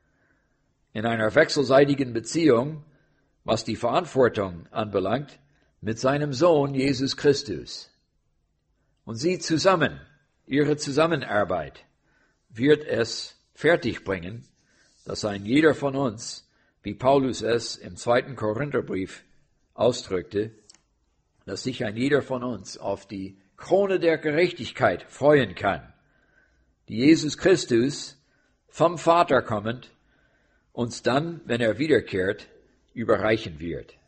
in einer wechselseitigen Beziehung, was die Verantwortung anbelangt, mit seinem Sohn Jesus Christus. Und sie zusammen, ihre Zusammenarbeit, wird es fertigbringen, dass ein jeder von uns, wie Paulus es im zweiten Korintherbrief ausdrückte, dass sich ein jeder von uns auf die Krone der Gerechtigkeit freuen kann, die Jesus Christus vom Vater kommend uns dann, wenn er wiederkehrt, überreichen wird.